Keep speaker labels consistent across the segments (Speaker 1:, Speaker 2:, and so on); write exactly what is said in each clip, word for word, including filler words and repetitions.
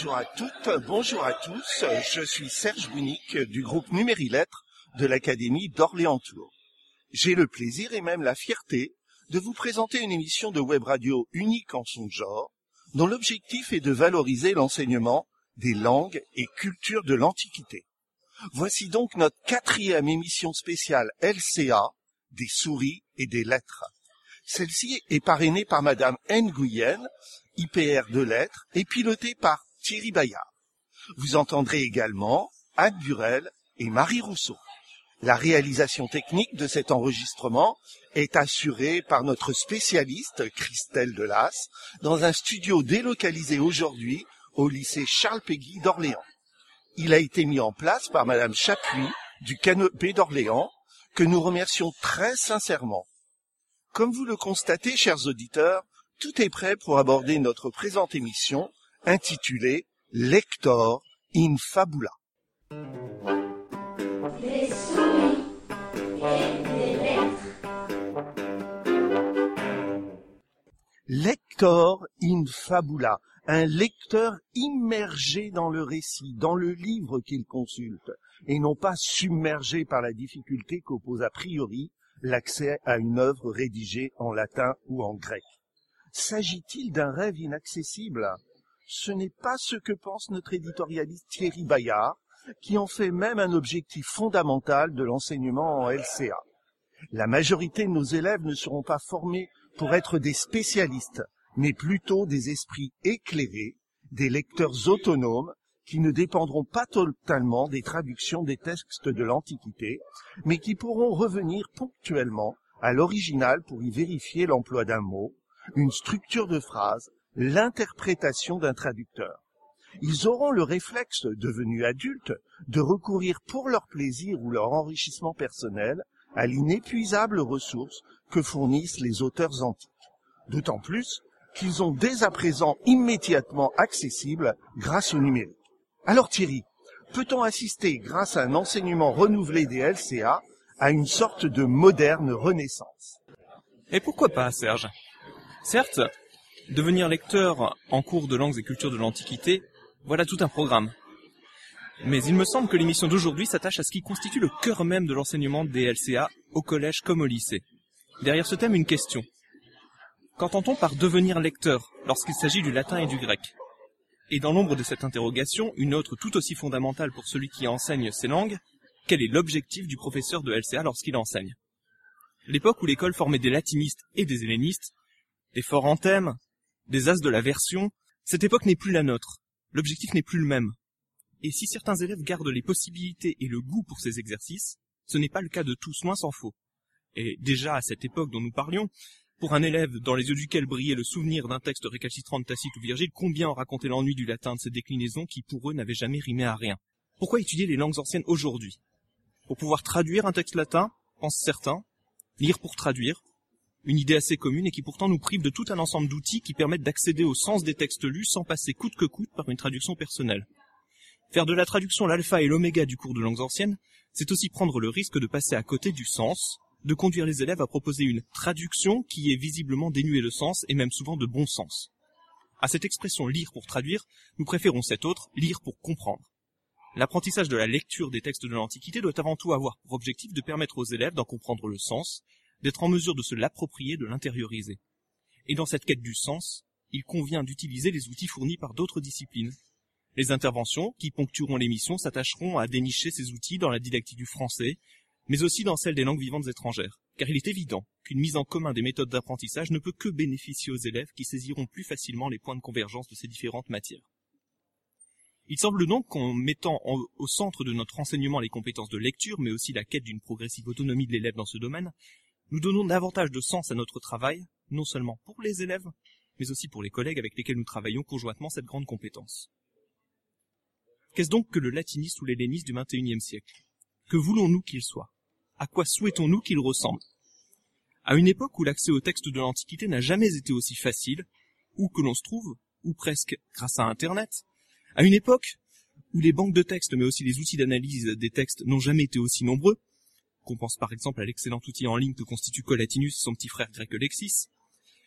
Speaker 1: Bonjour à toutes, bonjour à tous, je suis Serge Bunic du groupe Numéri-Lettres de l'Académie d'Orléans-Tours. J'ai le plaisir et même la fierté de vous présenter une émission de web radio unique en son genre, dont l'objectif est de valoriser l'enseignement des langues et cultures de l'Antiquité. Voici donc notre quatrième émission spéciale L C A, des souris et des lettres. Celle-ci est parrainée par Madame Nguyen, I P R de lettres, et pilotée par Thierry Bayard. Vous entendrez également Anne Burel et Marie Rousseau. La réalisation technique de cet enregistrement est assurée par notre spécialiste Christelle Delas dans un studio délocalisé aujourd'hui au lycée Charles Péguy d'Orléans. Il a été mis en place par Madame Chapuis du Canopé d'Orléans, que nous remercions très sincèrement. Comme vous le constatez, chers auditeurs, tout est prêt pour aborder notre présente émission intitulée Lector in Fabula.
Speaker 2: Des souris et des lettres.
Speaker 1: Lector in Fabula, un lecteur immergé dans le récit, dans le livre qu'il consulte, et non pas submergé par la difficulté qu'oppose a priori l'accès à une œuvre rédigée en latin ou en grec. S'agit-il d'un rêve inaccessible? Ce n'est pas ce que pense notre éditorialiste Thierry Bayard, qui en fait même un objectif fondamental de l'enseignement en L C A. La majorité de nos élèves ne seront pas formés pour être des spécialistes, mais plutôt des esprits éclairés, des lecteurs autonomes, qui ne dépendront pas totalement des traductions des textes de l'Antiquité, mais qui pourront revenir ponctuellement à l'original pour y vérifier l'emploi d'un mot, une structure de phrase, l'interprétation d'un traducteur. Ils auront le réflexe, devenus adultes, de recourir pour leur plaisir ou leur enrichissement personnel à l'inépuisable ressource que fournissent les auteurs antiques. D'autant plus qu'ils ont dès à présent immédiatement accessibles grâce au numérique. Alors Thierry, peut-on assister, grâce à un enseignement renouvelé des L C A, à une sorte de moderne renaissance?
Speaker 3: Et pourquoi pas, Serge? Certes, devenir lecteur en cours de langues et cultures de l'Antiquité, voilà tout un programme. Mais il me semble que l'émission d'aujourd'hui s'attache à ce qui constitue le cœur même de l'enseignement des L C A, au collège comme au lycée. Derrière ce thème, une question. Qu'entend-on par devenir lecteur lorsqu'il s'agit du latin et du grec? Et dans l'ombre de cette interrogation, une autre tout aussi fondamentale pour celui qui enseigne ces langues, quel est l'objectif du professeur de L C A lorsqu'il enseigne? L'époque où l'école formait des latinistes et des hellénistes, des forts en thème, des as de la version, cette époque n'est plus la nôtre. L'objectif n'est plus le même. Et si certains élèves gardent les possibilités et le goût pour ces exercices, ce n'est pas le cas de tous, loin s'en faut. Et déjà à cette époque dont nous parlions, pour un élève dans les yeux duquel brillait le souvenir d'un texte récalcitrant de Tacite ou Virgile, combien en racontait l'ennui du latin de ces déclinaisons qui pour eux n'avaient jamais rimé à rien? Pourquoi étudier les langues anciennes aujourd'hui? Pour pouvoir traduire un texte latin, pensent certains, lire pour traduire, une idée assez commune et qui pourtant nous prive de tout un ensemble d'outils qui permettent d'accéder au sens des textes lus sans passer coûte que coûte par une traduction personnelle. Faire de la traduction l'alpha et l'oméga du cours de langues anciennes, c'est aussi prendre le risque de passer à côté du sens, de conduire les élèves à proposer une traduction qui est visiblement dénuée de sens et même souvent de bon sens. À cette expression lire pour traduire, nous préférons cette autre, lire pour comprendre. L'apprentissage de la lecture des textes de l'Antiquité doit avant tout avoir pour objectif de permettre aux élèves d'en comprendre le sens, d'être en mesure de se l'approprier, de l'intérioriser. Et dans cette quête du sens, il convient d'utiliser les outils fournis par d'autres disciplines. Les interventions qui ponctueront l'émission s'attacheront à dénicher ces outils dans la didactique du français, mais aussi dans celle des langues vivantes étrangères, car il est évident qu'une mise en commun des méthodes d'apprentissage ne peut que bénéficier aux élèves qui saisiront plus facilement les points de convergence de ces différentes matières. Il semble donc qu'en mettant en, au centre de notre enseignement les compétences de lecture, mais aussi la quête d'une progressive autonomie de l'élève dans ce domaine, nous donnons davantage de sens à notre travail, non seulement pour les élèves, mais aussi pour les collègues avec lesquels nous travaillons conjointement cette grande compétence. Qu'est-ce donc que le latiniste ou l'helléniste du vingt et unième siècle? Que voulons-nous qu'il soit? À quoi souhaitons-nous qu'il ressemble? À une époque où l'accès aux textes de l'Antiquité n'a jamais été aussi facile, où que l'on se trouve, ou presque grâce à Internet, à une époque où les banques de textes, mais aussi les outils d'analyse des textes n'ont jamais été aussi nombreux, qu'on pense par exemple à l'excellent outil en ligne que constitue Collatinus et son petit frère grec Lexis,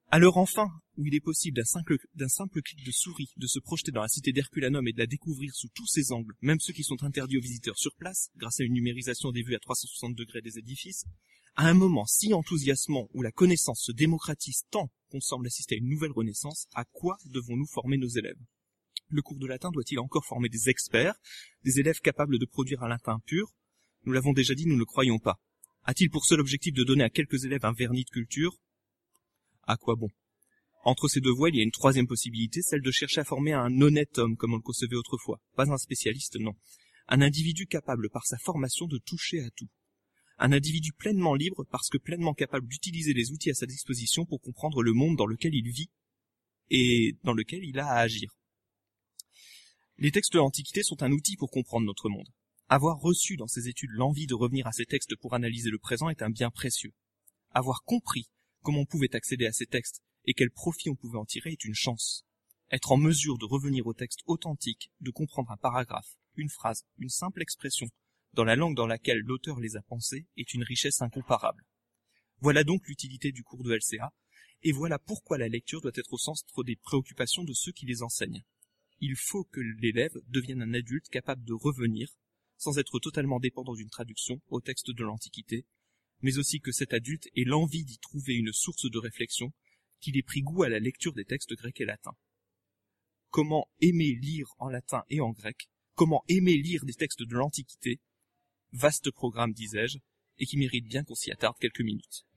Speaker 3: À l'heure enfin où il est possible d'un simple, d'un simple clic de souris de se projeter dans la cité d'Herculanum et de la découvrir sous tous ses angles, même ceux qui sont interdits aux visiteurs sur place, grâce à une numérisation des vues à trois cent soixante degrés des édifices, à un moment si enthousiasmant où la connaissance se démocratise tant qu'on semble assister à une nouvelle renaissance, à quoi devons-nous former nos élèves? Le cours de latin doit-il encore former des experts, des élèves capables de produire un latin pur? Nous l'avons déjà dit, nous ne le croyons pas. A-t-il pour seul objectif de donner à quelques élèves un vernis de culture? À quoi bon? Entre ces deux voies, il y a une troisième possibilité, celle de chercher à former un honnête homme, comme on le concevait autrefois. Pas un spécialiste, non. Un individu capable par sa formation de toucher à tout. Un individu pleinement libre parce que pleinement capable d'utiliser les outils à sa disposition pour comprendre le monde dans lequel il vit et dans lequel il a à agir. Les textes de l'Antiquité sont un outil pour comprendre notre monde. Avoir reçu dans ses études l'envie de revenir à ces textes pour analyser le présent est un bien précieux. Avoir compris comment on pouvait accéder à ces textes et quel profit on pouvait en tirer est une chance. Être en mesure de revenir au texte authentique, de comprendre un paragraphe, une phrase, une simple expression, dans la langue dans laquelle l'auteur les a pensés, est une richesse incomparable. Voilà donc l'utilité du cours de L C A, et voilà pourquoi la lecture doit être au centre des préoccupations de ceux qui les enseignent. Il faut que l'élève devienne un adulte capable de revenir, sans être totalement dépendant d'une traduction, au texte de l'Antiquité, mais aussi que cet adulte ait l'envie d'y trouver une source de réflexion, qu'il ait pris goût à la lecture des textes grecs et latins. Comment aimer lire en latin et en grec? Comment aimer lire des textes de l'Antiquité? Vaste programme, disais-je, et qui mérite bien qu'on s'y attarde quelques minutes.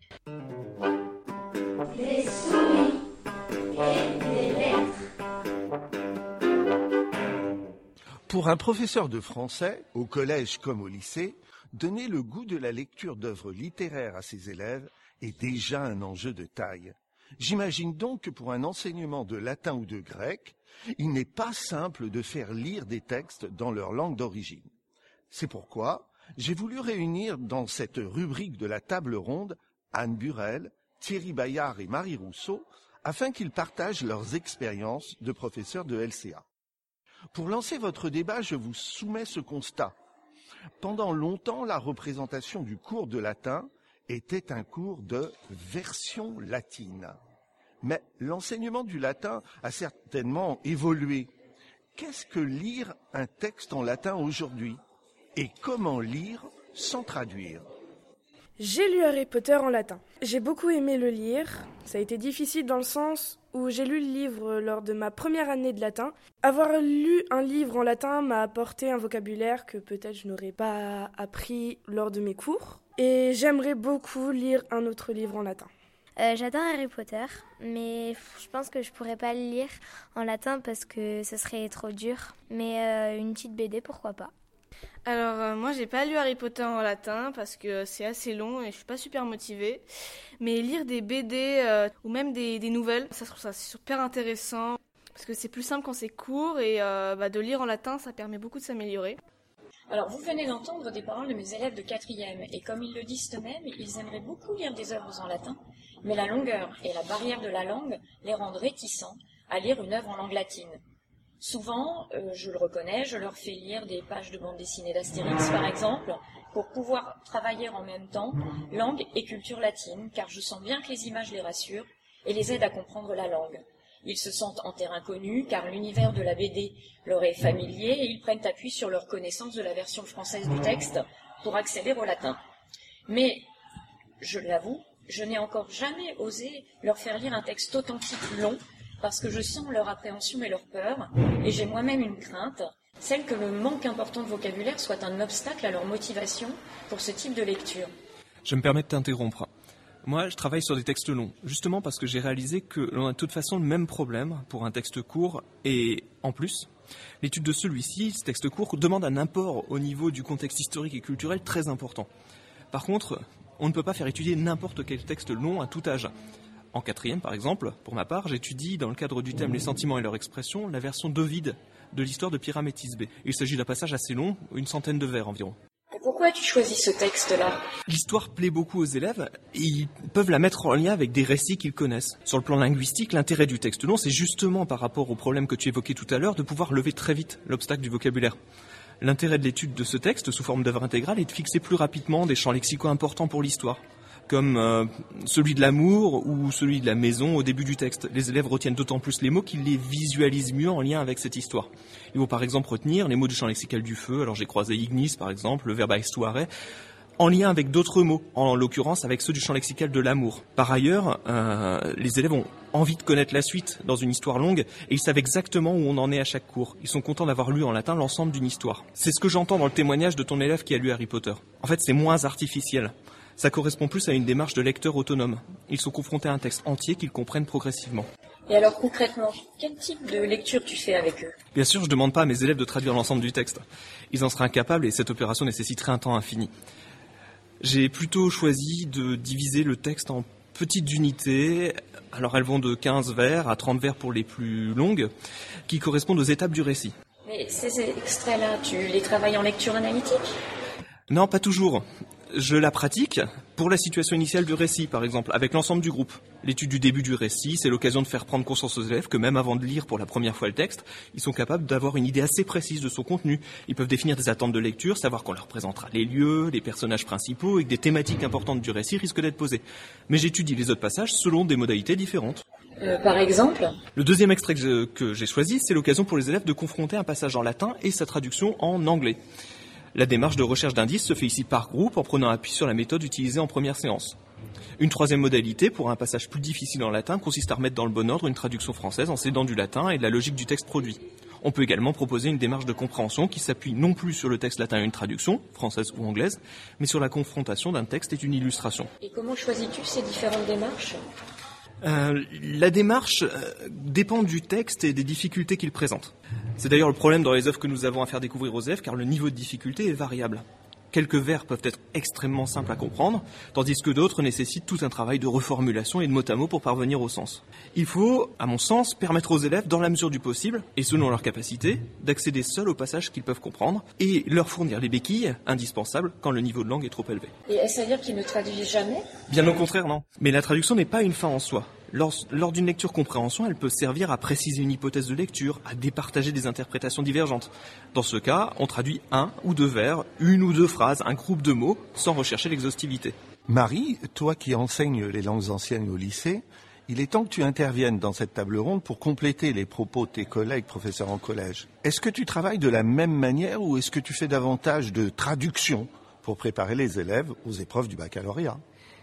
Speaker 2: Des souris et des lettres.
Speaker 1: Pour un professeur de français, au collège comme au lycée, donner le goût de la lecture d'œuvres littéraires à ses élèves est déjà un enjeu de taille. J'imagine donc que pour un enseignement de latin ou de grec, il n'est pas simple de faire lire des textes dans leur langue d'origine. C'est pourquoi j'ai voulu réunir dans cette rubrique de la table ronde Anne Burel, Thierry Bayard et Marie Rousseau, afin qu'ils partagent leurs expériences de professeurs de L C A. Pour lancer votre débat, je vous soumets ce constat. Pendant longtemps, la représentation du cours de latin était un cours de version latine. Mais l'enseignement du latin a certainement évolué. Qu'est-ce que lire un texte en latin aujourd'hui? Et comment lire sans traduire?
Speaker 4: J'ai lu Harry Potter en latin. J'ai beaucoup aimé le lire. Ça a été difficile dans le sens où j'ai lu le livre lors de ma première année de latin. Avoir lu un livre en latin m'a apporté un vocabulaire que peut-être je n'aurais pas appris lors de mes cours. Et j'aimerais beaucoup lire un autre livre en latin.
Speaker 5: Euh, j'adore Harry Potter, mais je pense que je pourrais pas le lire en latin parce que ce serait trop dur. Mais euh, une petite B D, pourquoi pas.
Speaker 6: Alors euh, moi j'ai pas lu Harry Potter en latin parce que c'est assez long et je suis pas super motivée. Mais lire des B D euh, ou même des, des nouvelles, ça je trouve ça super intéressant parce que c'est plus simple quand c'est court et euh, bah, de lire en latin ça permet beaucoup de s'améliorer.
Speaker 7: Alors, vous venez d'entendre des paroles de mes élèves de quatrième, et comme ils le disent eux-mêmes, ils aimeraient beaucoup lire des œuvres en latin, mais la longueur et la barrière de la langue les rendent réticents à lire une œuvre en langue latine. Souvent, euh, je le reconnais, je leur fais lire des pages de bande dessinée d'Astérix, par exemple, pour pouvoir travailler en même temps langue et culture latine, car je sens bien que les images les rassurent et les aident à comprendre la langue. Ils se sentent en terrain connu, car l'univers de la B D leur est familier et ils prennent appui sur leur connaissance de la version française du texte pour accéder au latin. Mais, je l'avoue, je n'ai encore jamais osé leur faire lire un texte authentique long, parce que je sens leur appréhension et leur peur, et j'ai moi-même une crainte, celle que le manque important de vocabulaire soit un obstacle à leur motivation pour ce type de lecture.
Speaker 3: Je me permets de t'interrompre. Moi, je travaille sur des textes longs, justement parce que j'ai réalisé que l'on a de toute façon le même problème pour un texte court, et en plus, l'étude de celui-ci, ce texte court, demande un apport au niveau du contexte historique et culturel très important. Par contre, on ne peut pas faire étudier n'importe quel texte long à tout âge. En quatrième, par exemple, pour ma part, j'étudie, dans le cadre du thème Les sentiments et leur expression, la version d'Ovide de l'histoire de Pyramétis B. Il s'agit d'un passage assez long, une centaine de vers environ.
Speaker 7: Pourquoi tu choisis ce texte-là?
Speaker 3: L'histoire plaît beaucoup aux élèves et ils peuvent la mettre en lien avec des récits qu'ils connaissent. Sur le plan linguistique, l'intérêt du texte long, c'est justement par rapport au problème que tu évoquais tout à l'heure, de pouvoir lever très vite l'obstacle du vocabulaire. L'intérêt de l'étude de ce texte, sous forme d'œuvre intégrale, est de fixer plus rapidement des champs lexicaux importants pour l'histoire. comme euh, celui de l'amour ou celui de la maison au début du texte. Les élèves retiennent d'autant plus les mots qu'ils les visualisent mieux en lien avec cette histoire. Ils vont par exemple retenir les mots du champ lexical du feu, alors j'ai croisé ignis par exemple, le verbe aestuare, en lien avec d'autres mots, en l'occurrence avec ceux du champ lexical de l'amour. Par ailleurs, euh, les élèves ont envie de connaître la suite dans une histoire longue et ils savent exactement où on en est à chaque cours. Ils sont contents d'avoir lu en latin l'ensemble d'une histoire. C'est ce que j'entends dans le témoignage de ton élève qui a lu Harry Potter. En fait, c'est moins artificiel. Ça correspond plus à une démarche de lecteur autonome. Ils sont confrontés à un texte entier qu'ils comprennent progressivement.
Speaker 7: Et alors concrètement, quel type de lecture tu fais avec eux?
Speaker 3: Bien sûr, je ne demande pas à mes élèves de traduire l'ensemble du texte. Ils en seraient incapables et cette opération nécessiterait un temps infini. J'ai plutôt choisi de diviser le texte en petites unités. Alors elles vont de quinze vers à trente vers pour les plus longues, qui correspondent aux étapes du récit.
Speaker 7: Mais ces extraits-là, tu les travailles en lecture analytique?
Speaker 3: Non, pas toujours. Je la pratique pour la situation initiale du récit, par exemple, avec l'ensemble du groupe. L'étude du début du récit, c'est l'occasion de faire prendre conscience aux élèves que même avant de lire pour la première fois le texte, ils sont capables d'avoir une idée assez précise de son contenu. Ils peuvent définir des attentes de lecture, savoir qu'on leur présentera les lieux, les personnages principaux et que des thématiques importantes du récit risquent d'être posées. Mais j'étudie les autres passages selon des modalités différentes.
Speaker 7: Euh, par exemple?
Speaker 3: Le deuxième extrait que, je, que j'ai choisi, c'est l'occasion pour les élèves de confronter un passage en latin et sa traduction en anglais. La démarche de recherche d'indices se fait ici par groupe en prenant appui sur la méthode utilisée en première séance. Une troisième modalité, pour un passage plus difficile en latin, consiste à remettre dans le bon ordre une traduction française en s'aidant du latin et de la logique du texte produit. On peut également proposer une démarche de compréhension qui s'appuie non plus sur le texte latin et une traduction, française ou anglaise, mais sur la confrontation d'un texte et d'une illustration.
Speaker 7: Et comment choisis-tu ces différentes démarches ?
Speaker 3: Euh, la démarche euh, dépend du texte et des difficultés qu'il présente. C'est d'ailleurs le problème dans les œuvres que nous avons à faire découvrir aux élèves, car le niveau de difficulté est variable. Quelques vers peuvent être extrêmement simples à comprendre, tandis que d'autres nécessitent tout un travail de reformulation et de mot à mot pour parvenir au sens. Il faut, à mon sens, permettre aux élèves, dans la mesure du possible, et selon leurs capacités, d'accéder seuls aux passages qu'ils peuvent comprendre, et leur fournir les béquilles indispensables quand le niveau de langue est trop élevé.
Speaker 7: Et est-ce à dire qu'ils ne traduisent jamais ?
Speaker 3: Bien au contraire, non. Mais la traduction n'est pas une fin en soi. Lors, lors d'une lecture compréhension, elle peut servir à préciser une hypothèse de lecture, à départager des interprétations divergentes. Dans ce cas, on traduit un ou deux vers, une ou deux phrases, un groupe de mots, sans rechercher l'exhaustivité.
Speaker 1: Marie, toi qui enseignes les langues anciennes au lycée, il est temps que tu interviennes dans cette table ronde pour compléter les propos de tes collègues professeurs en collège. Est-ce que tu travailles de la même manière ou est-ce que tu fais davantage de traduction pour préparer les élèves aux épreuves du baccalauréat ?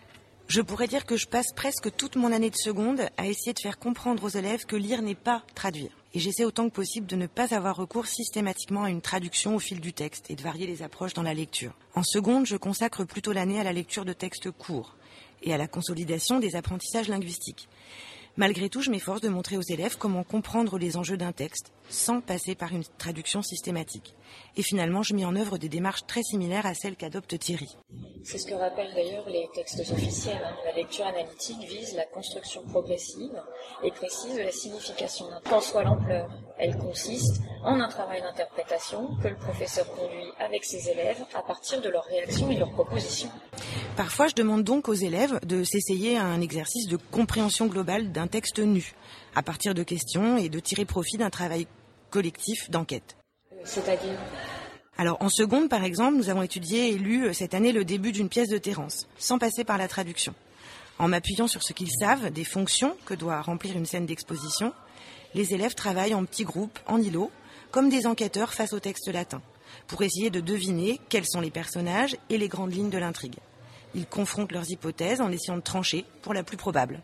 Speaker 8: Je pourrais dire que je passe presque toute mon année de seconde à essayer de faire comprendre aux élèves que lire n'est pas traduire. Et j'essaie autant que possible de ne pas avoir recours systématiquement à une traduction au fil du texte et de varier les approches dans la lecture. En seconde, je consacre plutôt l'année à la lecture de textes courts et à la consolidation des apprentissages linguistiques. Malgré tout, je m'efforce de montrer aux élèves comment comprendre les enjeux d'un texte sans passer par une traduction systématique. Et finalement, je mets en œuvre des démarches très similaires à celles qu'adopte Thierry.
Speaker 7: C'est ce que rappellent d'ailleurs les textes officiels. Hein. La lecture analytique vise la construction progressive et précise de la signification d'un qu'en soit l'ampleur. Elle consiste en un travail d'interprétation que le professeur conduit avec ses élèves à partir de leurs réactions et de leurs propositions.
Speaker 8: Parfois, je demande donc aux élèves de s'essayer à un exercice de compréhension globale d'un texte nu, à partir de questions et de tirer profit d'un travail collectif d'enquête.
Speaker 7: C'est-à-dire ?
Speaker 8: Alors, en seconde, par exemple, nous avons étudié et lu cette année le début d'une pièce de Terence, sans passer par la traduction. En m'appuyant sur ce qu'ils savent des fonctions que doit remplir une scène d'exposition, les élèves travaillent en petits groupes, en îlots, comme des enquêteurs face au texte latin, pour essayer de deviner quels sont les personnages et les grandes lignes de l'intrigue. Ils confrontent leurs hypothèses en essayant de trancher pour la plus probable.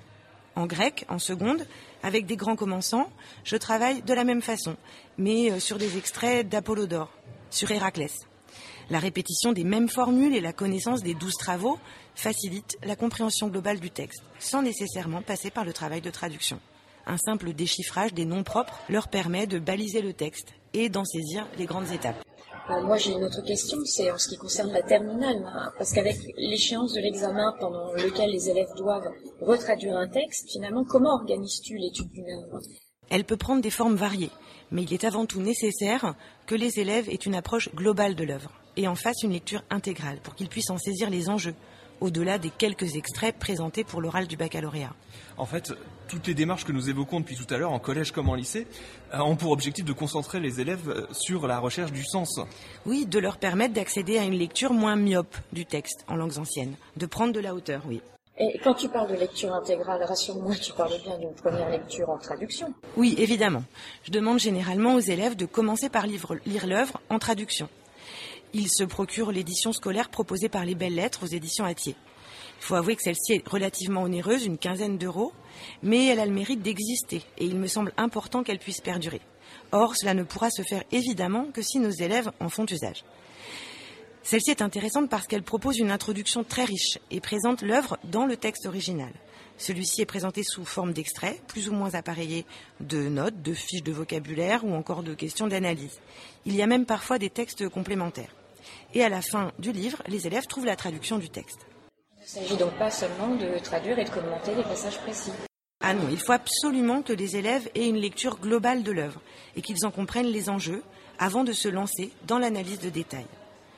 Speaker 8: En grec, en seconde, avec des grands commençants, je travaille de la même façon, mais sur des extraits d'Apollodore, sur Héraclès. La répétition des mêmes formules et la connaissance des douze travaux facilitent la compréhension globale du texte, sans nécessairement passer par le travail de traduction. Un simple déchiffrage des noms propres leur permet de baliser le texte et d'en saisir les grandes étapes.
Speaker 7: Euh, moi, j'ai une autre question, c'est en ce qui concerne la terminale, hein, parce qu'avec l'échéance de l'examen pendant lequel les élèves doivent retraduire un texte, finalement, comment organises-tu l'étude d'une œuvre ?
Speaker 8: Elle peut prendre des formes variées, mais il est avant tout nécessaire que les élèves aient une approche globale de l'œuvre et en fassent une lecture intégrale pour qu'ils puissent en saisir les enjeux, au-delà des quelques extraits présentés pour l'oral du baccalauréat.
Speaker 3: En fait, toutes les démarches que nous évoquons depuis tout à l'heure, en collège comme en lycée, ont pour objectif de concentrer les élèves sur la recherche du sens.
Speaker 8: Oui, de leur permettre d'accéder à une lecture moins myope du texte en langues anciennes, de prendre de la hauteur, oui.
Speaker 7: Et quand tu parles de lecture intégrale, rassure-moi, tu parles bien d'une première lecture en traduction.
Speaker 8: Oui, évidemment. Je demande généralement aux élèves de commencer par lire l'œuvre en traduction. Ils se procurent l'édition scolaire proposée par les Belles Lettres aux éditions Hatier. Il faut avouer que celle-ci est relativement onéreuse, une quinzaine d'euros, mais elle a le mérite d'exister et il me semble important qu'elle puisse perdurer. Or, cela ne pourra se faire évidemment que si nos élèves en font usage. Celle-ci est intéressante parce qu'elle propose une introduction très riche et présente l'œuvre dans le texte original. Celui-ci est présenté sous forme d'extraits, plus ou moins appareillés de notes, de fiches de vocabulaire ou encore de questions d'analyse. Il y a même parfois des textes complémentaires. Et à la fin du livre, les élèves trouvent la traduction du texte.
Speaker 7: Il ne s'agit donc pas seulement de traduire et de commenter des passages précis.
Speaker 8: Ah non, il faut absolument que les élèves aient une lecture globale de l'œuvre et qu'ils en comprennent les enjeux avant de se lancer dans l'analyse de détails.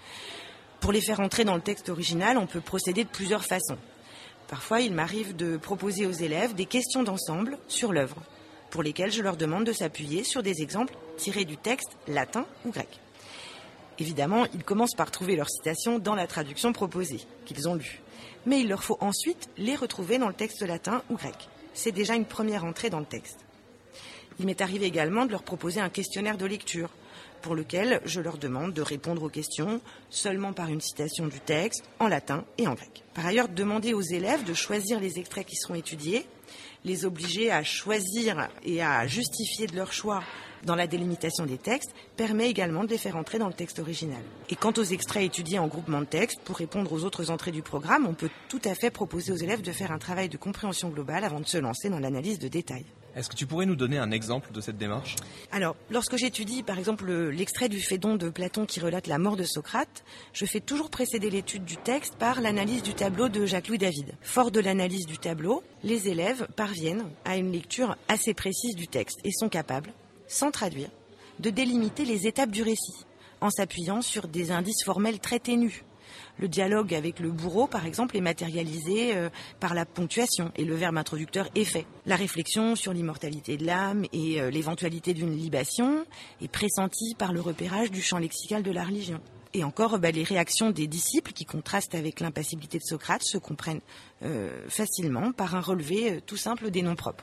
Speaker 8: Pour les faire entrer dans le texte original, on peut procéder de plusieurs façons. Parfois, il m'arrive de proposer aux élèves des questions d'ensemble sur l'œuvre, pour lesquelles je leur demande de s'appuyer sur des exemples tirés du texte latin ou grec. Évidemment, ils commencent par trouver leurs citations dans la traduction proposée, qu'ils ont lue. Mais il leur faut ensuite les retrouver dans le texte latin ou grec. C'est déjà une première entrée dans le texte. Il m'est arrivé également de leur proposer un questionnaire de lecture, pour lequel je leur demande de répondre aux questions seulement par une citation du texte, en latin et en grec. Par ailleurs, demander aux élèves de choisir les extraits qui seront étudiés, les obliger à choisir et à justifier de leur choix dans la délimitation des textes, permet également de les faire entrer dans le texte original. Et quant aux extraits étudiés en groupement de texte, pour répondre aux autres entrées du programme, on peut tout à fait proposer aux élèves de faire un travail de compréhension globale avant de se lancer dans l'analyse de détails.
Speaker 3: Est-ce que tu pourrais nous donner un exemple de cette démarche ?
Speaker 8: Alors, lorsque j'étudie, par exemple, l'extrait du Phédon de Platon qui relate la mort de Socrate, je fais toujours précéder l'étude du texte par l'analyse du tableau de Jacques-Louis David. Fort de l'analyse du tableau, les élèves parviennent à une lecture assez précise du texte et sont capables, sans traduire, de délimiter les étapes du récit, en s'appuyant sur des indices formels très ténus. Le dialogue avec le bourreau, par exemple, est matérialisé euh, par la ponctuation et le verbe introducteur est fait. La réflexion sur l'immortalité de l'âme et euh, l'éventualité d'une libation est pressentie par le repérage du champ lexical de la religion. Et encore, bah, les réactions des disciples qui contrastent avec l'impassibilité de Socrate se comprennent euh, facilement par un relevé euh, tout simple des noms propres.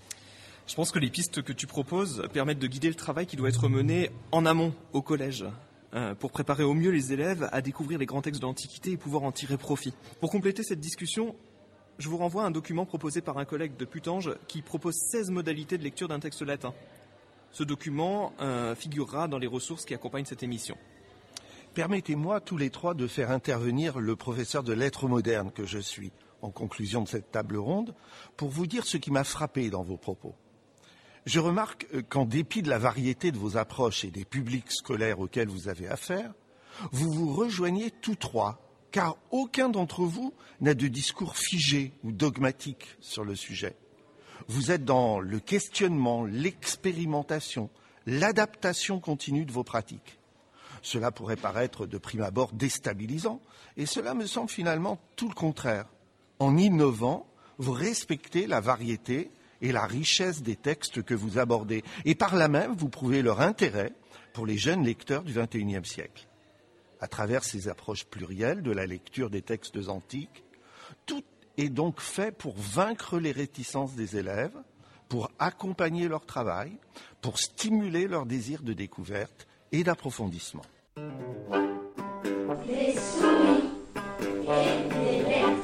Speaker 3: Je pense que les pistes que tu proposes permettent de guider le travail qui doit être mené en amont au collège, pour préparer au mieux les élèves à découvrir les grands textes de l'Antiquité et pouvoir en tirer profit. Pour compléter cette discussion, je vous renvoie à un document proposé par un collègue de Putange qui propose seize modalités de lecture d'un texte latin. Ce document euh, figurera dans les ressources qui accompagnent cette émission.
Speaker 1: Permettez-moi tous les trois de faire intervenir le professeur de lettres modernes que je suis, en conclusion de cette table ronde, pour vous dire ce qui m'a frappé dans vos propos. Je remarque qu'en dépit de la variété de vos approches et des publics scolaires auxquels vous avez affaire, vous vous rejoignez tous trois, car aucun d'entre vous n'a de discours figé ou dogmatique sur le sujet. Vous êtes dans le questionnement, l'expérimentation, l'adaptation continue de vos pratiques. Cela pourrait paraître de prime abord déstabilisant, et cela me semble finalement tout le contraire. En innovant, vous respectez la variété et la richesse des textes que vous abordez. Et par là même, vous prouvez leur intérêt pour les jeunes lecteurs du vingt et unième siècle. À travers ces approches plurielles de la lecture des textes antiques, tout est donc fait pour vaincre les réticences des élèves, pour accompagner leur travail, pour stimuler leur désir de découverte et d'approfondissement.
Speaker 2: Des souris et des lettres.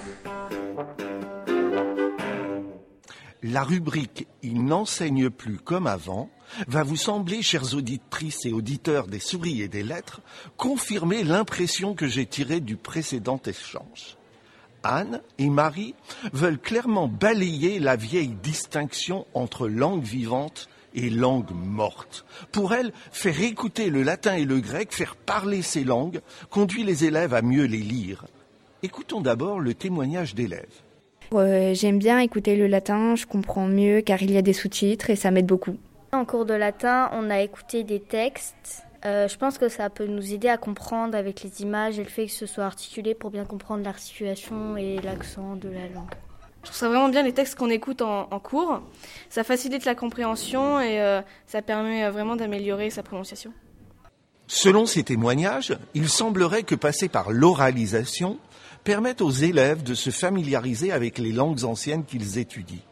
Speaker 1: La rubrique « Il n'enseigne plus comme avant » va vous sembler, chères auditrices et auditeurs des souris et des lettres, confirmer l'impression que j'ai tirée du précédent échange. Anne et Marie veulent clairement balayer la vieille distinction entre langue vivante et langue morte. Pour elles, faire écouter le latin et le grec, faire parler ces langues, conduit les élèves à mieux les lire. Écoutons d'abord le témoignage d'élèves.
Speaker 9: Euh, j'aime bien écouter le latin, je comprends mieux car il y a des sous-titres et ça m'aide beaucoup.
Speaker 5: En cours de latin, on a écouté des textes Euh, je pense que ça peut nous aider à comprendre avec les images et le fait que ce soit articulé pour bien comprendre l'articulation et l'accent de la langue.
Speaker 6: Je trouve ça vraiment bien les textes qu'on écoute en, en cours. Ça facilite la compréhension et euh, ça permet vraiment d'améliorer sa prononciation.
Speaker 1: Selon ces témoignages, il semblerait que passer par l'oralisation permette aux élèves de se familiariser avec les langues anciennes qu'ils étudient.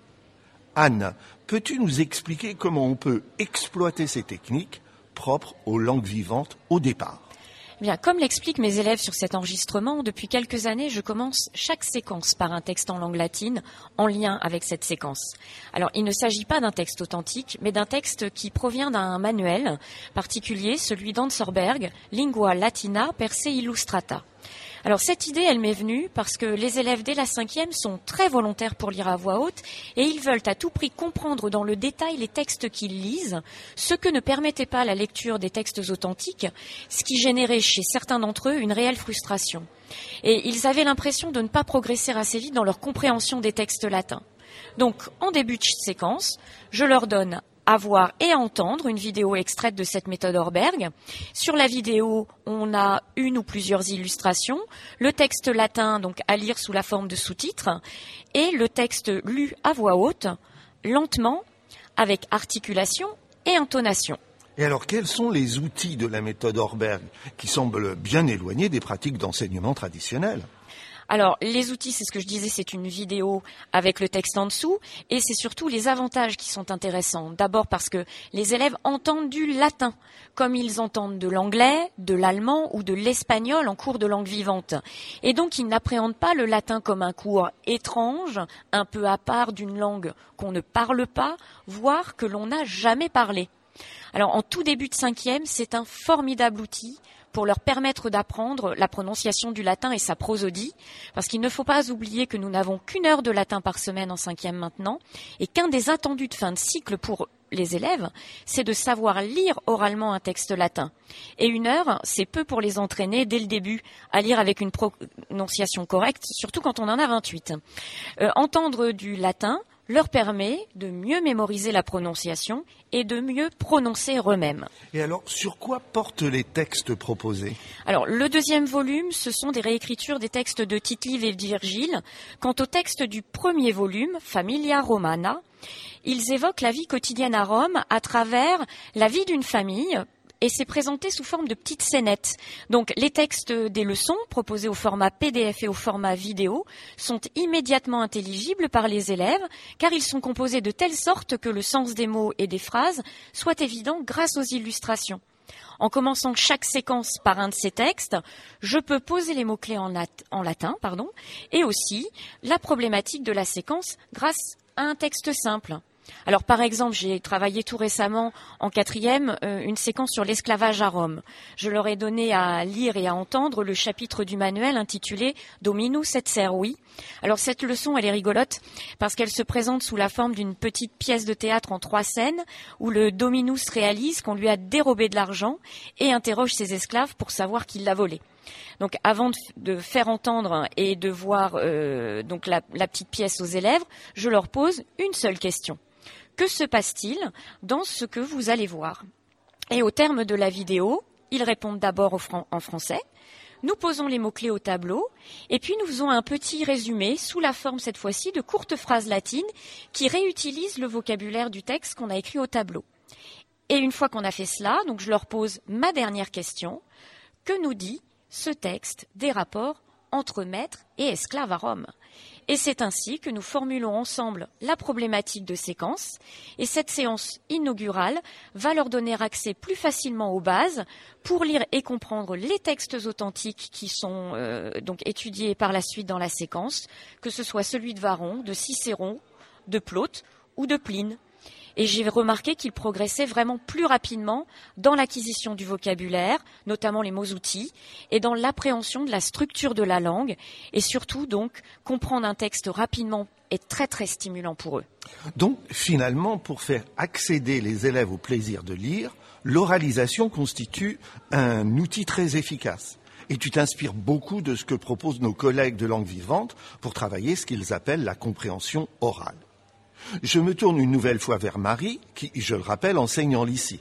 Speaker 1: Anne, peux-tu nous expliquer comment on peut exploiter ces techniques propres aux langues vivantes au départ ?
Speaker 10: Bien, comme l'expliquent mes élèves sur cet enregistrement, depuis quelques années, je commence chaque séquence par un texte en langue latine en lien avec cette séquence. Alors, il ne s'agit pas d'un texte authentique, mais d'un texte qui provient d'un manuel particulier, celui d'Hans Horberg, Lingua Latina per se illustrata. Alors cette idée, elle m'est venue parce que les élèves dès la cinquième sont très volontaires pour lire à voix haute et ils veulent à tout prix comprendre dans le détail les textes qu'ils lisent, ce que ne permettait pas la lecture des textes authentiques, ce qui générait chez certains d'entre eux une réelle frustration. Et ils avaient l'impression de ne pas progresser assez vite dans leur compréhension des textes latins. Donc en début de séquence, je leur donne à voir et à entendre une vidéo extraite de cette méthode Horberg. Sur la vidéo, on a une ou plusieurs illustrations, le texte latin donc à lire sous la forme de sous-titres et le texte lu à voix haute, lentement, avec articulation et intonation.
Speaker 1: Et alors, quels sont les outils de la méthode Horberg qui semblent bien éloignés des pratiques d'enseignement traditionnelles ?
Speaker 10: Alors, les outils, c'est ce que je disais, c'est une vidéo avec le texte en dessous et c'est surtout les avantages qui sont intéressants. D'abord parce que les élèves entendent du latin, comme ils entendent de l'anglais, de l'allemand ou de l'espagnol en cours de langue vivante. Et donc, ils n'appréhendent pas le latin comme un cours étrange, un peu à part d'une langue qu'on ne parle pas, voire que l'on n'a jamais parlé. Alors, en tout début de cinquième, c'est un formidable outil pour leur permettre d'apprendre la prononciation du latin et sa prosodie, parce qu'il ne faut pas oublier que nous n'avons qu'une heure de latin par semaine en cinquième maintenant, et qu'un des attendus de fin de cycle pour les élèves, c'est de savoir lire oralement un texte latin. Et une heure, c'est peu pour les entraîner dès le début à lire avec une prononciation correcte, surtout quand on en a vingt-huit. Euh, entendre du latin leur permet de mieux mémoriser la prononciation et de mieux prononcer eux-mêmes.
Speaker 1: Et alors, sur quoi portent les textes proposés ?
Speaker 10: Alors, le deuxième volume, ce sont des réécritures des textes de Tite-Live et Virgile. Quant au texte du premier volume, Familia Romana, ils évoquent la vie quotidienne à Rome à travers la vie d'une famille, et c'est présenté sous forme de petites scénettes. Donc les textes des leçons, proposés au format P D F et au format vidéo, sont immédiatement intelligibles par les élèves, car ils sont composés de telle sorte que le sens des mots et des phrases soit évident grâce aux illustrations. En commençant chaque séquence par un de ces textes, je peux poser les mots-clés en, lat- en latin, pardon, et aussi la problématique de la séquence grâce à un texte simple. Alors par exemple, j'ai travaillé tout récemment en quatrième euh, une séquence sur l'esclavage à Rome. Je leur ai donné à lire et à entendre le chapitre du manuel intitulé Dominus et servi. Alors cette leçon, elle est rigolote parce qu'elle se présente sous la forme d'une petite pièce de théâtre en trois scènes où le Dominus réalise qu'on lui a dérobé de l'argent et interroge ses esclaves pour savoir qui l'a volé. Donc, avant de, de faire entendre et de voir euh, donc la, la petite pièce aux élèves, je leur pose une seule question. Que se passe-t-il dans ce que vous allez voir ? Et au terme de la vidéo, ils répondent d'abord au fran- en français. Nous posons les mots-clés au tableau et puis nous faisons un petit résumé sous la forme cette fois-ci de courtes phrases latines qui réutilisent le vocabulaire du texte qu'on a écrit au tableau. Et une fois qu'on a fait cela, donc je leur pose ma dernière question. Que nous dit ce texte des rapports entre maîtres et esclaves à Rome? Et c'est ainsi que nous formulons ensemble la problématique de séquence. Et cette séance inaugurale va leur donner accès plus facilement aux bases pour lire et comprendre les textes authentiques qui sont euh, donc étudiés par la suite dans la séquence, que ce soit celui de Varron, de Cicéron, de Plaute ou de Pline. Et j'ai remarqué qu'ils progressaient vraiment plus rapidement dans l'acquisition du vocabulaire, notamment les mots-outils, et dans l'appréhension de la structure de la langue, et surtout donc comprendre un texte rapidement est très très stimulant pour eux.
Speaker 1: Donc finalement, pour faire accéder les élèves au plaisir de lire, l'oralisation constitue un outil très efficace. Et tu t'inspires beaucoup de ce que proposent nos collègues de langue vivante pour travailler ce qu'ils appellent la compréhension orale. Je me tourne une nouvelle fois vers Marie, qui, je le rappelle, enseigne en lycée.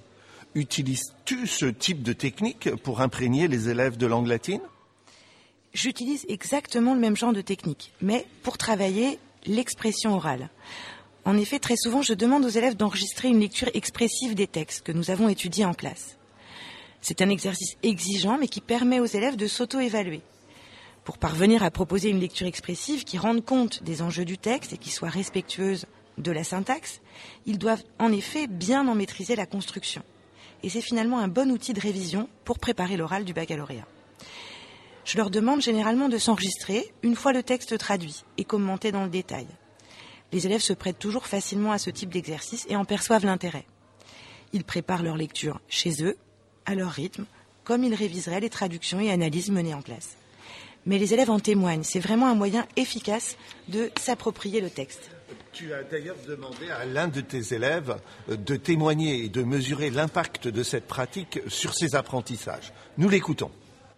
Speaker 1: Utilises-tu ce type de technique pour imprégner les élèves de langue latine ?
Speaker 8: J'utilise exactement le même genre de technique, mais pour travailler l'expression orale. En effet, très souvent, je demande aux élèves d'enregistrer une lecture expressive des textes que nous avons étudiés en classe. C'est un exercice exigeant, mais qui permet aux élèves de s'auto-évaluer. Pour parvenir à proposer une lecture expressive qui rende compte des enjeux du texte et qui soit respectueuse de la syntaxe, ils doivent en effet bien en maîtriser la construction. Et c'est finalement un bon outil de révision pour préparer l'oral du baccalauréat. Je leur demande généralement de s'enregistrer une fois le texte traduit et commenté dans le détail. Les élèves se prêtent toujours facilement à ce type d'exercice et en perçoivent l'intérêt. Ils préparent leur lecture chez eux, à leur rythme, comme ils réviseraient les traductions et analyses menées en classe. Mais les élèves en témoignent, c'est vraiment un moyen efficace de s'approprier le texte.
Speaker 1: Tu as d'ailleurs demandé à l'un de tes élèves de témoigner et de mesurer l'impact de cette pratique sur ses apprentissages. Nous l'écoutons.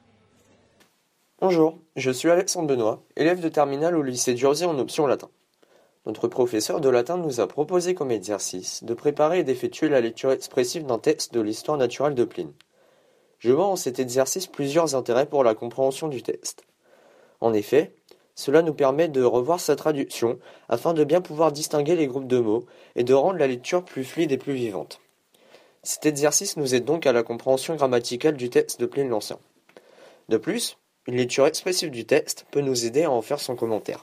Speaker 11: Bonjour, je suis Alexandre Benoît, élève de terminale au lycée d'Urzy en option latin. Notre professeur de latin nous a proposé comme exercice de préparer et d'effectuer la lecture expressive d'un texte de l'histoire naturelle de Pline. Je vois en cet exercice plusieurs intérêts pour la compréhension du texte. En effet, cela nous permet de revoir sa traduction afin de bien pouvoir distinguer les groupes de mots et de rendre la lecture plus fluide et plus vivante. Cet exercice nous aide donc à la compréhension grammaticale du texte de Pline l'Ancien. De plus, une lecture expressive du texte peut nous aider à en faire son commentaire.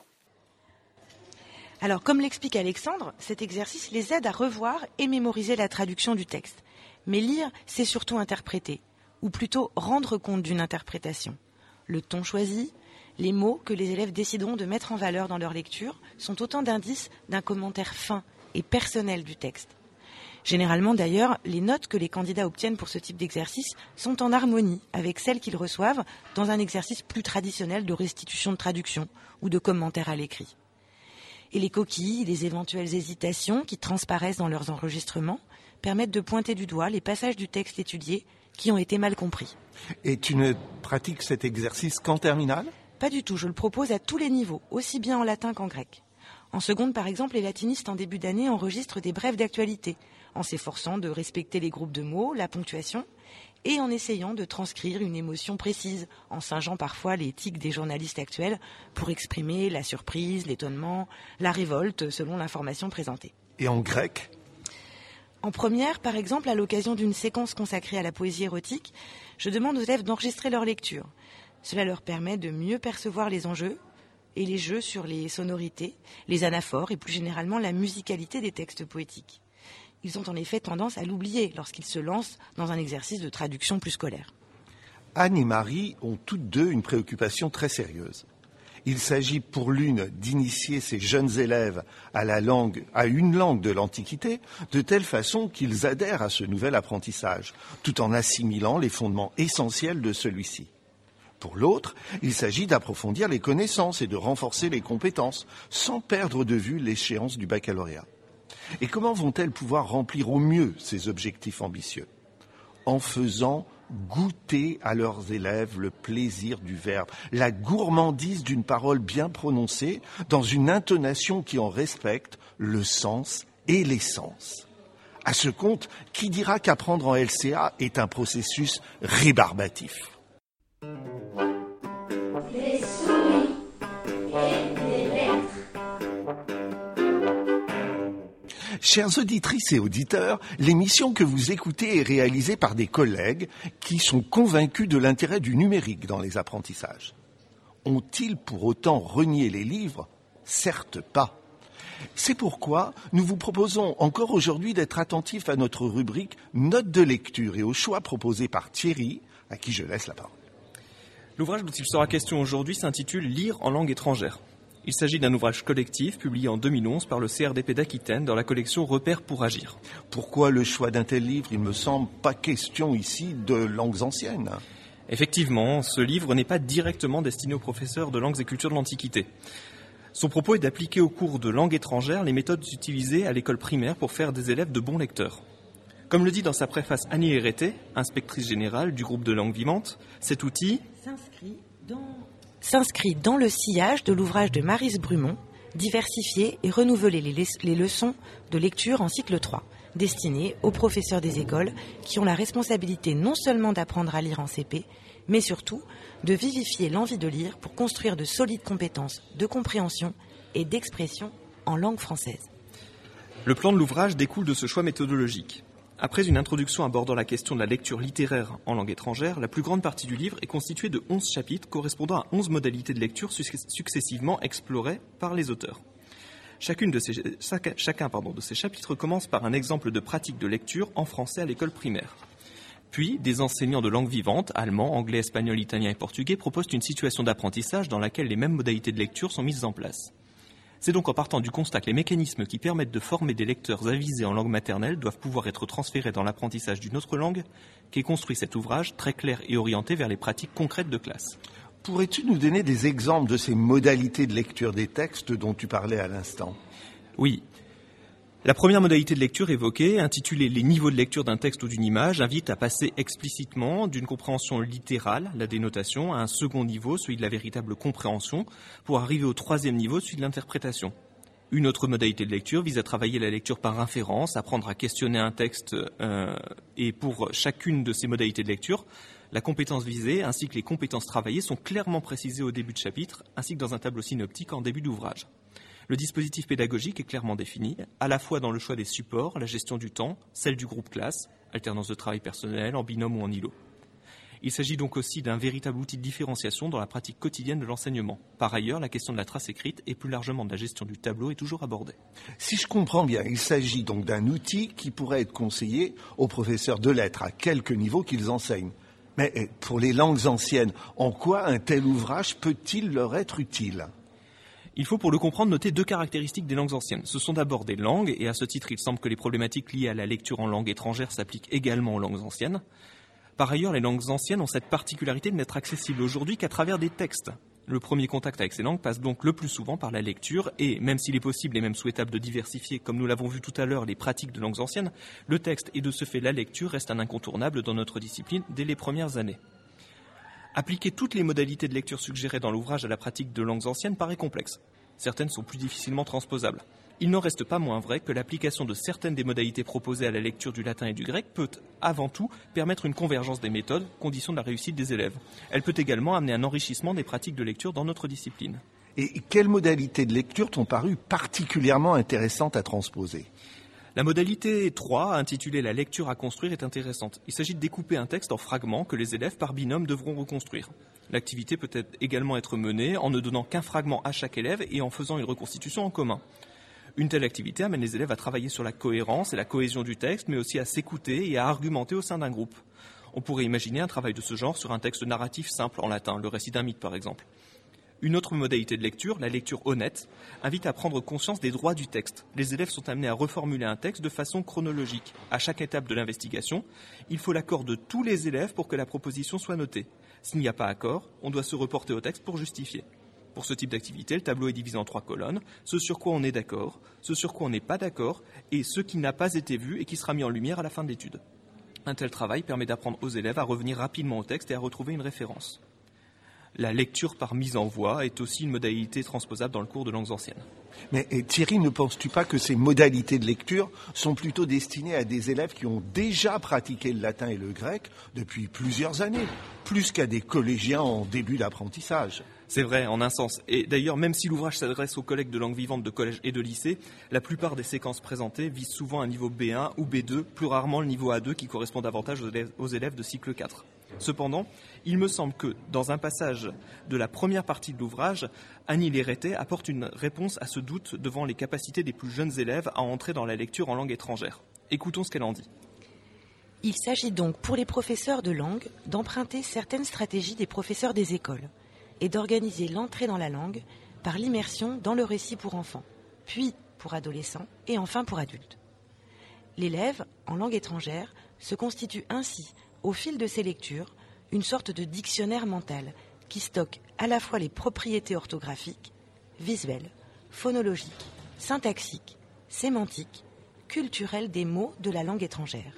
Speaker 8: Alors, comme l'explique Alexandre, cet exercice les aide à revoir et mémoriser la traduction du texte. Mais lire, c'est surtout interpréter, ou plutôt rendre compte d'une interprétation. Le ton choisi, les mots que les élèves décideront de mettre en valeur dans leur lecture sont autant d'indices d'un commentaire fin et personnel du texte. Généralement d'ailleurs, les notes que les candidats obtiennent pour ce type d'exercice sont en harmonie avec celles qu'ils reçoivent dans un exercice plus traditionnel de restitution de traduction ou de commentaire à l'écrit. Et les coquilles, les éventuelles hésitations qui transparaissent dans leurs enregistrements permettent de pointer du doigt les passages du texte étudié qui ont été mal compris.
Speaker 1: Et tu ne pratiques cet exercice qu'en terminale ?
Speaker 8: Pas du tout, je le propose à tous les niveaux, aussi bien en latin qu'en grec. En seconde, par exemple, les latinistes en début d'année enregistrent des brèves d'actualité, en s'efforçant de respecter les groupes de mots, la ponctuation, et en essayant de transcrire une émotion précise, en singeant parfois les tics des journalistes actuels pour exprimer la surprise, l'étonnement, la révolte selon l'information présentée.
Speaker 1: Et en grec ?
Speaker 8: En première, par exemple, à l'occasion d'une séquence consacrée à la poésie érotique, je demande aux élèves d'enregistrer leur lecture. Cela leur permet de mieux percevoir les enjeux et les jeux sur les sonorités, les anaphores et plus généralement la musicalité des textes poétiques. Ils ont en effet tendance à l'oublier lorsqu'ils se lancent dans un exercice de traduction plus scolaire.
Speaker 1: Anne et Marie ont toutes deux une préoccupation très sérieuse. Il s'agit pour l'une d'initier ses jeunes élèves à la langue, à une langue de l'Antiquité, de telle façon qu'ils adhèrent à ce nouvel apprentissage, tout en assimilant les fondements essentiels de celui-ci. Pour l'autre, il s'agit d'approfondir les connaissances et de renforcer les compétences, sans perdre de vue l'échéance du baccalauréat. Et comment vont-elles pouvoir remplir au mieux ces objectifs ambitieux ? En faisant goûter à leurs élèves le plaisir du verbe, la gourmandise d'une parole bien prononcée, dans une intonation qui en respecte le sens et l'essence. À ce compte, qui dira qu'apprendre en L C A est un processus rébarbatif ?
Speaker 2: Des souris et des lettres.
Speaker 1: Chères auditrices et auditeurs, l'émission que vous écoutez est réalisée par des collègues qui sont convaincus de l'intérêt du numérique dans les apprentissages. Ont-ils pour autant renié les livres ? Certes pas. C'est pourquoi nous vous proposons encore aujourd'hui d'être attentifs à notre rubrique Notes de lecture et aux choix proposés par Thierry, à qui je laisse la parole.
Speaker 3: L'ouvrage dont il sera question aujourd'hui s'intitule « Lire en langue étrangère ». Il s'agit d'un ouvrage collectif publié en deux mille onze par le C R D P d'Aquitaine dans la collection Repères pour agir.
Speaker 1: Pourquoi le choix d'un tel livre ? Il me semble pas question ici de langues anciennes.
Speaker 3: Effectivement, ce livre n'est pas directement destiné aux professeurs de langues et cultures de l'Antiquité. Son propos est d'appliquer au cours de langue étrangère les méthodes utilisées à l'école primaire pour faire des élèves de bons lecteurs. Comme le dit dans sa préface Annie Hérété, inspectrice générale du groupe de langue vivante, cet outil
Speaker 8: s'inscrit dans... s'inscrit dans le sillage de l'ouvrage de Maryse Brumont, Diversifier et renouveler les, le- les leçons de lecture en cycle trois, destinée aux professeurs des écoles qui ont la responsabilité non seulement d'apprendre à lire en C P, mais surtout de vivifier l'envie de lire pour construire de solides compétences de compréhension et d'expression en langue française.
Speaker 3: Le plan de l'ouvrage découle de ce choix méthodologique. Après une introduction abordant la question de la lecture littéraire en langue étrangère, la plus grande partie du livre est constituée de onze chapitres correspondant à onze modalités de lecture successivement explorées par les auteurs. Chacune de ces, chacun, chacun pardon, de ces chapitres commence par un exemple de pratique de lecture en français à l'école primaire. Puis, des enseignants de langue vivante, allemand, anglais, espagnol, italien et portugais, proposent une situation d'apprentissage dans laquelle les mêmes modalités de lecture sont mises en place. C'est donc en partant du constat que les mécanismes qui permettent de former des lecteurs avisés en langue maternelle doivent pouvoir être transférés dans l'apprentissage d'une autre langue qu'est construit cet ouvrage très clair et orienté vers les pratiques concrètes de classe.
Speaker 1: Pourrais-tu nous donner des exemples de ces modalités de lecture des textes dont tu parlais à l'instant ?
Speaker 3: Oui. La première modalité de lecture évoquée, intitulée « Les niveaux de lecture d'un texte ou d'une image », invite à passer explicitement d'une compréhension littérale, la dénotation, à un second niveau, celui de la véritable compréhension, pour arriver au troisième niveau, celui de l'interprétation. Une autre modalité de lecture vise à travailler la lecture par inférence, apprendre à questionner un texte, euh, et pour chacune de ces modalités de lecture, la compétence visée ainsi que les compétences travaillées sont clairement précisées au début de chapitre, ainsi que dans un tableau synoptique en début d'ouvrage. Le dispositif pédagogique est clairement défini, à la fois dans le choix des supports, la gestion du temps, celle du groupe classe, alternance de travail personnel, en binôme ou en îlot. Il s'agit donc aussi d'un véritable outil de différenciation dans la pratique quotidienne de l'enseignement. Par ailleurs, la question de la trace écrite et plus largement de la gestion du tableau est toujours abordée.
Speaker 1: Si je comprends bien, il s'agit donc d'un outil qui pourrait être conseillé aux professeurs de lettres à quelque niveau qu'ils enseignent. Mais pour les langues anciennes, en quoi un tel ouvrage peut-il leur être utile ?
Speaker 3: Il faut pour le comprendre noter deux caractéristiques des langues anciennes. Ce sont d'abord des langues, et à ce titre il semble que les problématiques liées à la lecture en langue étrangère s'appliquent également aux langues anciennes. Par ailleurs, les langues anciennes ont cette particularité de n'être accessibles aujourd'hui qu'à travers des textes. Le premier contact avec ces langues passe donc le plus souvent par la lecture, et même s'il est possible et même souhaitable de diversifier, comme nous l'avons vu tout à l'heure, les pratiques de langues anciennes, le texte et de ce fait la lecture restent un incontournable dans notre discipline dès les premières années. Appliquer toutes les modalités de lecture suggérées dans l'ouvrage à la pratique de langues anciennes paraît complexe. Certaines sont plus difficilement transposables. Il n'en reste pas moins vrai que l'application de certaines des modalités proposées à la lecture du latin et du grec peut, avant tout, permettre une convergence des méthodes, condition de la réussite des élèves. Elle peut également amener un enrichissement des pratiques de lecture dans notre discipline.
Speaker 1: Et quelles modalités de lecture t'ont paru particulièrement intéressantes à transposer ?
Speaker 3: La modalité trois, intitulée « La lecture à construire », est intéressante. Il s'agit de découper un texte en fragments que les élèves par binôme devront reconstruire. L'activité peut être également être menée en ne donnant qu'un fragment à chaque élève et en faisant une reconstitution en commun. Une telle activité amène les élèves à travailler sur la cohérence et la cohésion du texte, mais aussi à s'écouter et à argumenter au sein d'un groupe. On pourrait imaginer un travail de ce genre sur un texte narratif simple en latin, le récit d'un mythe par exemple. Une autre modalité de lecture, la lecture honnête, invite à prendre conscience des droits du texte. Les élèves sont amenés à reformuler un texte de façon chronologique. À chaque étape de l'investigation, il faut l'accord de tous les élèves pour que la proposition soit notée. S'il n'y a pas accord, on doit se reporter au texte pour justifier. Pour ce type d'activité, le tableau est divisé en trois colonnes, ce sur quoi on est d'accord, ce sur quoi on n'est pas d'accord, et ce qui n'a pas été vu et qui sera mis en lumière à la fin de l'étude. Un tel travail permet d'apprendre aux élèves à revenir rapidement au texte et à retrouver une référence. La lecture par mise en voix est aussi une modalité transposable dans le cours de langues anciennes.
Speaker 1: Mais Thierry, ne penses-tu pas que ces modalités de lecture sont plutôt destinées à des élèves qui ont déjà pratiqué le latin et le grec depuis plusieurs années, plus qu'à des collégiens en début d'apprentissage ?
Speaker 3: C'est vrai, en un sens. Et d'ailleurs, même si l'ouvrage s'adresse aux collègues de langue vivante de collège et de lycée, la plupart des séquences présentées visent souvent un niveau B un ou B deux, plus rarement le niveau A deux qui correspond davantage aux élèves de cycle quatre. Cependant, il me semble que, dans un passage de la première partie de l'ouvrage, Annie Léreté apporte une réponse à ce doute devant les capacités des plus jeunes élèves à entrer dans la lecture en langue étrangère. Écoutons ce qu'elle en dit.
Speaker 8: Il s'agit donc pour les professeurs de langue d'emprunter certaines stratégies des professeurs des écoles et d'organiser l'entrée dans la langue par l'immersion dans le récit pour enfants, puis pour adolescents et enfin pour adultes. L'élève, en langue étrangère, se constitue ainsi, au fil de ses lectures, une sorte de dictionnaire mental qui stocke à la fois les propriétés orthographiques, visuelles, phonologiques, syntaxiques, sémantiques, culturelles des mots de la langue étrangère.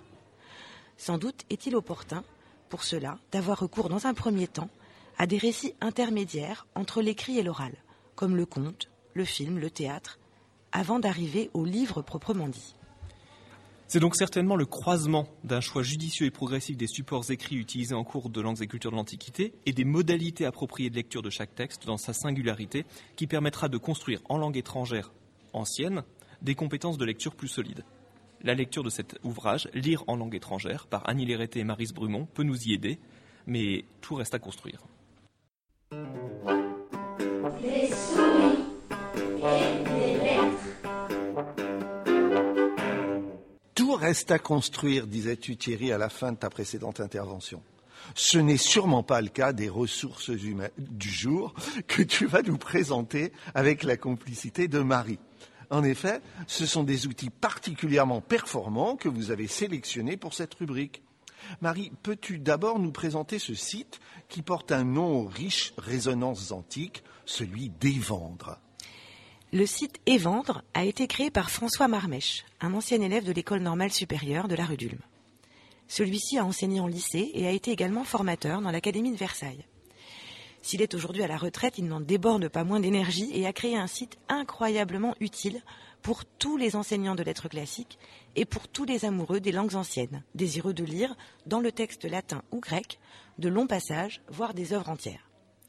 Speaker 8: Sans doute est-il opportun, pour cela, d'avoir recours dans un premier temps à des récits intermédiaires entre l'écrit et l'oral, comme le conte, le film, le théâtre, avant d'arriver au livre proprement dit.
Speaker 3: C'est donc certainement le croisement d'un choix judicieux et progressif des supports écrits utilisés en cours de langues et cultures de l'Antiquité et des modalités appropriées de lecture de chaque texte dans sa singularité qui permettra de construire en langue étrangère ancienne des compétences de lecture plus solides. La lecture de cet ouvrage, Lire en langue étrangère, par Annie Léreté et Maryse Brumont, peut nous y aider, mais tout reste à construire.
Speaker 2: Des souris et des lettres.
Speaker 1: Tout reste à construire, disais-tu Thierry à la fin de ta précédente intervention. Ce n'est sûrement pas le cas des ressources humaines du jour que tu vas nous présenter avec la complicité de Marie. En effet, ce sont des outils particulièrement performants que vous avez sélectionnés pour cette rubrique. Marie, peux-tu d'abord nous présenter ce site qui porte un nom aux riches résonances antiques, celui d'Évandre?
Speaker 8: Le site Évandre a été créé par François Marmèche, un ancien élève de l'école normale supérieure de la rue d'Ulm. Celui-ci a enseigné en lycée et a été également formateur dans l'Académie de Versailles. S'il est aujourd'hui à la retraite, il n'en déborde pas moins d'énergie et a créé un site incroyablement utile pour tous les enseignants de lettres classiques et pour tous les amoureux des langues anciennes, désireux de lire, dans le texte latin ou grec, de longs passages, voire des œuvres entières.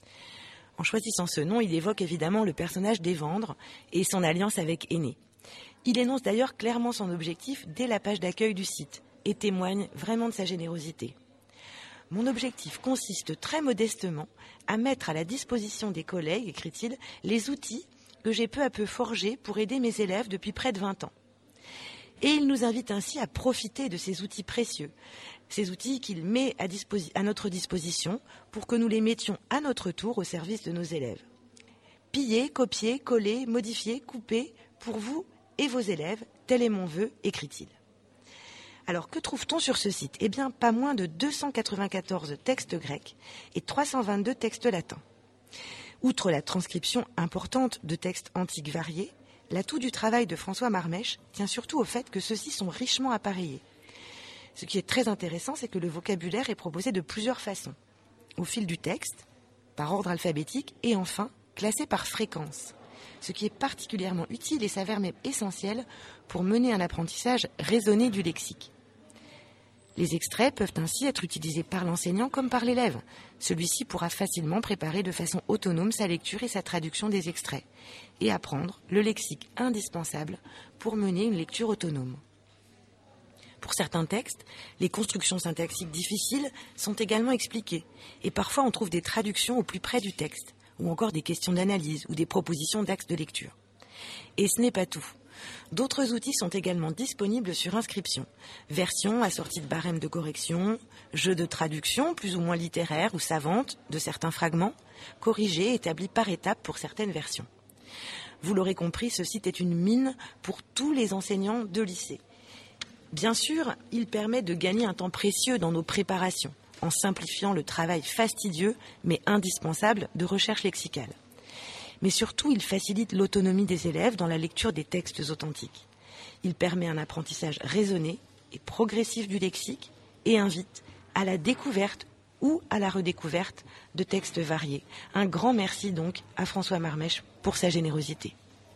Speaker 8: En choisissant ce nom, il évoque évidemment le personnage d'Évandre et son alliance avec Énée. Il énonce d'ailleurs clairement son objectif dès la page d'accueil du site et témoigne vraiment de sa générosité. Mon objectif consiste très modestement à mettre à la disposition des collègues, écrit-il, les outils que j'ai peu à peu forgés pour aider mes élèves depuis près de vingt ans. Et il nous invite ainsi à profiter de ces outils précieux, ces outils qu'il met à, disposi- à notre disposition pour que nous les mettions à notre tour au service de nos élèves. Piller, copier, coller, modifier, couper, pour vous et vos élèves, tel est mon vœu, écrit-il. Alors, que trouve-t-on sur ce site? Eh bien, pas moins de deux cent quatre-vingt-quatorze textes grecs et trois cent vingt-deux textes latins. Outre la transcription importante de textes antiques variés, l'atout du travail de François Marmèche tient surtout au fait que ceux-ci sont richement appareillés. Ce qui est très intéressant, c'est que le vocabulaire est proposé de plusieurs façons. Au fil du texte, par ordre alphabétique et enfin, classé par fréquence. Ce qui est particulièrement utile et s'avère même essentiel pour mener un apprentissage raisonné du lexique. Les extraits peuvent ainsi être utilisés par l'enseignant comme par l'élève. Celui-ci pourra facilement préparer de façon autonome sa lecture et sa traduction des extraits et apprendre le lexique indispensable pour mener une lecture autonome. Pour certains textes, les constructions syntaxiques difficiles sont également expliquées et parfois on trouve des traductions au plus près du texte ou encore des questions d'analyse ou des propositions d'axes de lecture. Et ce n'est pas tout. D'autres outils sont également disponibles sur inscription. Versions assorties de barèmes de correction, jeux de traduction plus ou moins littéraires ou savantes de certains fragments, corrigés et établis par étapes pour certaines versions. Vous l'aurez compris, ce site est une mine pour tous les enseignants de lycée. Bien sûr, il permet de gagner un temps précieux dans nos préparations, en simplifiant le travail fastidieux mais indispensable de recherche lexicale. Mais surtout, il facilite l'autonomie des élèves dans la lecture des textes authentiques. Il permet un apprentissage raisonné et progressif du lexique et invite à la découverte ou à la redécouverte de textes variés. Un grand merci donc à François Marmèche pour sa générosité.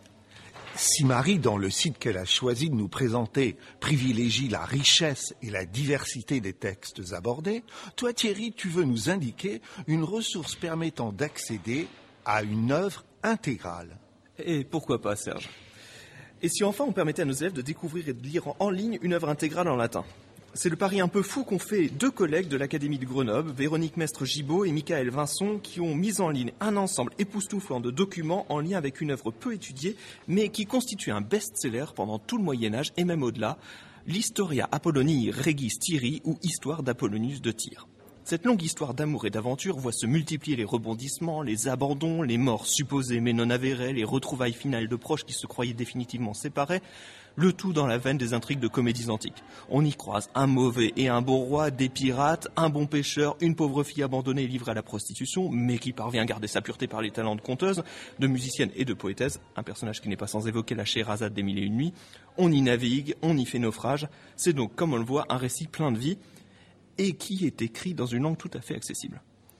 Speaker 1: Si Marie, dans le site qu'elle a choisi de nous présenter, privilégie la richesse et la diversité des textes abordés, toi Thierry, tu veux nous indiquer une ressource permettant d'accéder à une œuvre intégrale.
Speaker 3: Et pourquoi pas, Serge? Et si enfin on permettait à nos élèves de découvrir et de lire en ligne une œuvre intégrale en latin? C'est le pari un peu fou qu'ont fait deux collègues de l'Académie de Grenoble, Véronique Mestre-Gibaud et Michael Vincent, qui ont mis en ligne un ensemble époustouflant de documents en lien avec une œuvre peu étudiée, mais qui constitue un best-seller pendant tout le Moyen-Âge et même au-delà, l'Historia Apollonii Regis Tyri ou Histoire d'Apollonius de Tyr. Cette longue histoire d'amour et d'aventure voit se multiplier les rebondissements, les abandons, les morts supposées mais non avérées, les retrouvailles finales de proches qui se croyaient définitivement séparés, le tout dans la veine des intrigues de comédies antiques. On y croise un mauvais et un bon roi, des pirates, un bon pêcheur, une pauvre fille abandonnée et livrée à la prostitution, mais qui parvient à garder sa pureté par les talents de conteuse, de musicienne et de poétesse, un personnage qui n'est pas sans évoquer la Scheherazade des Mille et Une Nuits. On y navigue, on y fait naufrage. C'est donc, comme on le voit, un récit plein de vie et qui est écrit dans une langue tout à fait accessible.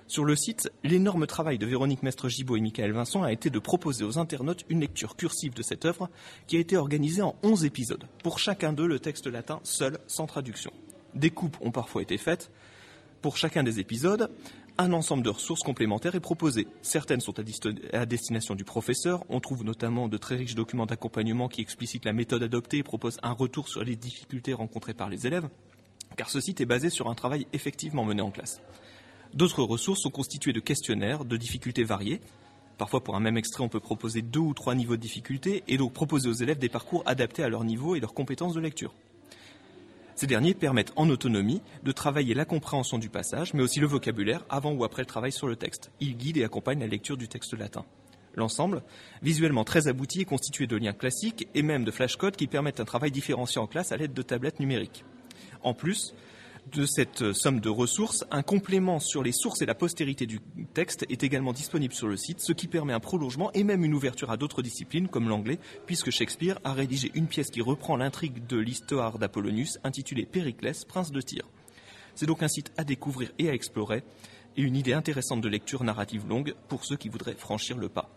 Speaker 3: Sur le site, l'énorme travail de Véronique Mestre-Gibaud et Michael Vincent a été de proposer aux internautes une lecture cursive de cette œuvre qui a été organisée en onze épisodes. Pour chacun d'eux, le texte latin seul, sans traduction. Des coupes ont parfois été faites. Pour chacun des épisodes, un ensemble de ressources complémentaires est proposé. Certaines sont à, dist- à destination du professeur. On trouve notamment de très riches documents d'accompagnement qui explicitent la méthode adoptée et proposent un retour sur les difficultés rencontrées par les élèves, car ce site est basé sur un travail effectivement mené en classe. D'autres ressources sont constituées de questionnaires, de difficultés variées. Parfois, pour un même extrait, on peut proposer deux ou trois niveaux de difficulté et donc proposer aux élèves des parcours adaptés à leur niveau et leurs compétences de lecture. Ces derniers permettent en autonomie de travailler la compréhension du passage, mais aussi le vocabulaire avant ou après le travail sur le texte. Ils guident et accompagnent la lecture du texte latin. L'ensemble, visuellement très abouti, est constitué de liens classiques et même de flashcodes qui permettent un travail différencié en classe à l'aide de tablettes numériques. En plus de cette somme de ressources, un complément sur les sources et la postérité du texte est également disponible sur le site, ce qui permet un prolongement et même une ouverture à d'autres disciplines comme l'anglais, puisque Shakespeare a rédigé une pièce qui reprend l'intrigue de l'histoire d'Apollonius, intitulée Périclès, prince de Tyr. C'est donc un site à découvrir et à explorer, et une idée intéressante de lecture narrative longue pour ceux qui voudraient franchir le pas.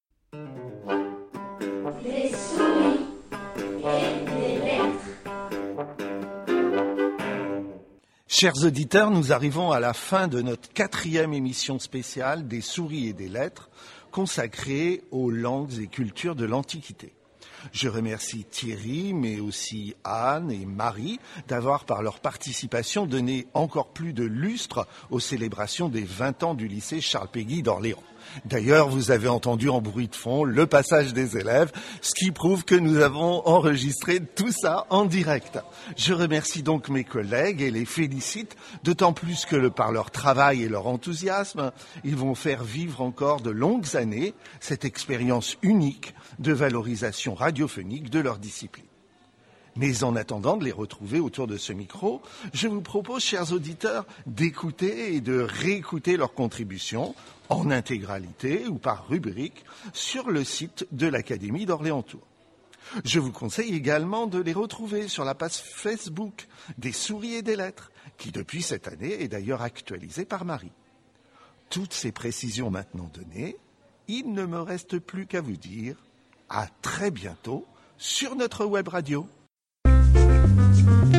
Speaker 2: Les souris et les lettres.
Speaker 1: Chers auditeurs, nous arrivons à la fin de notre quatrième émission spéciale des souris et des lettres consacrée aux langues et cultures de l'Antiquité. Je remercie Thierry, mais aussi Anne et Marie d'avoir, par leur participation, donné encore plus de lustre aux célébrations des vingt ans du lycée Charles Péguy d'Orléans. D'ailleurs, vous avez entendu en bruit de fond le passage des élèves, ce qui prouve que nous avons enregistré tout ça en direct. Je remercie donc mes collègues et les félicite, d'autant plus que par leur travail et leur enthousiasme, ils vont faire vivre encore de longues années cette expérience unique de valorisation radiophonique de leur discipline. Mais en attendant de les retrouver autour de ce micro, je vous propose, chers auditeurs, d'écouter et de réécouter leurs contributions en intégralité ou par rubrique sur le site de l'Académie d'Orléans-Tours. Je vous conseille également de les retrouver sur la page Facebook des souris et des lettres, qui depuis cette année est d'ailleurs actualisée par Marie. Toutes ces précisions maintenant données, il ne me reste plus qu'à vous dire à très bientôt sur notre web radio. Thank you.